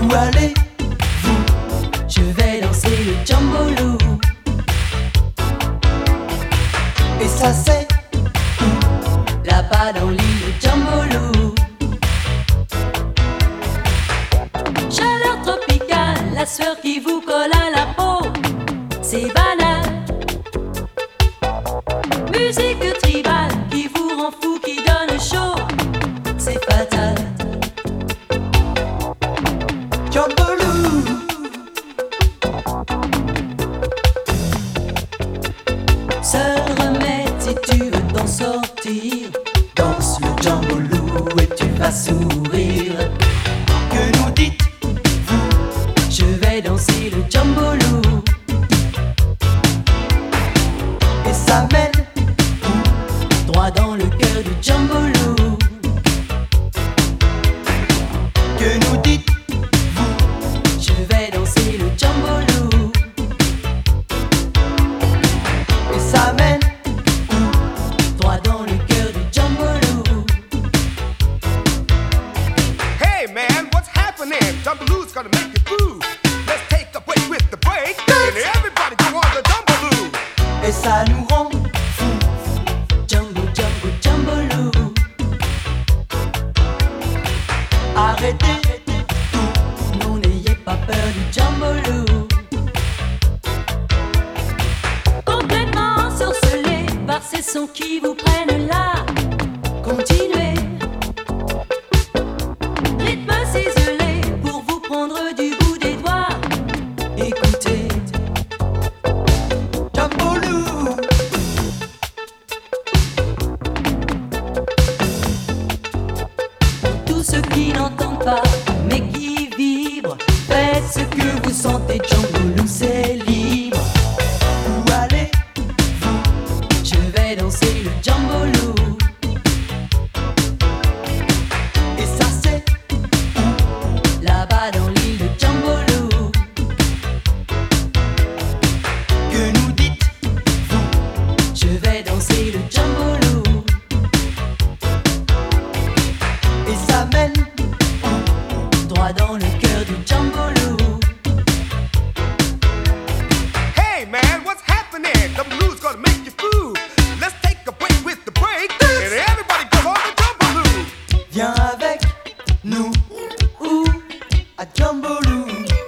Où allez-vous? Je vais danser le jambolou. Et ça c'est où? Là-bas dans l'île Jambolou. Chaleur tropicale, la sueur qui vous colle à la peau, c'est banal. Musique tribale qui vous rend fou, qui donne chaud, c'est fatal. Jambolou. Seul remède si tu veux t'en sortir, danse le jambolou et tu vas sourire. Que nous dites-vous? Je vais danser le jambolou. Et ça mène où? Droit dans le cœur du jambolou. Que nous dites-vous? Je vais danser le jambolou. Et ça mène où? Droit dans le cœur du jambolou. Hey man, what's happening? Jamboloo's gonna make you move. Let's take a break with the break. And everybody go on the jamboloo. Et ça nous rend fou. Jambo, jambo, jambolou. Arrêtez tout, non n'ayez pas peur du jambolou. Complètement ensorcelé par ces sons qui vous prennent là. Continuez. Rythme ciselé pour vous prendre du bout des doigts. Écoutez. Jambolou. Tous ceux qui n'entendent pas mais qui vibrent, faites ce que vous sentez. Jambolou c'est libre. Où allez-vous? Je vais danser le jambolou. Et ça c'est où? Là-bas dans l'île de Jambolou. Que nous dites-vous? Je vais danser le jambolou. Et ça mène où? Droit dans le cœur du jambolou. Hey man, what's happening? Jamboloo's gonna make you move. Let's take a break with the break. And everybody go on the jamboloo. Viens avec nous où? À Jambolou.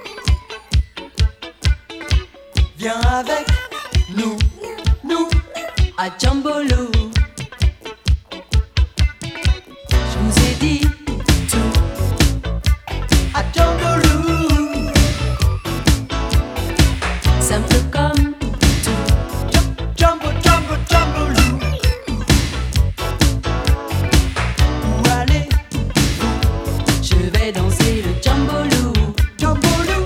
Viens avec nous à Jambolou. Je vous ai dit tout à Jambolou. Simple comme tout. Jambo, jambo, jambolou. Où allez-vous? Je vais danser le jambolou. Jambolou.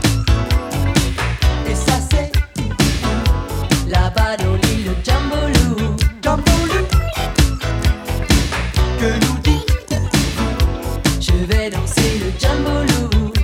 Et ça c'est là-bas dans l'île de Jambolou. Jambolou. Que nous dites-vous? Je vais danser le jambolou.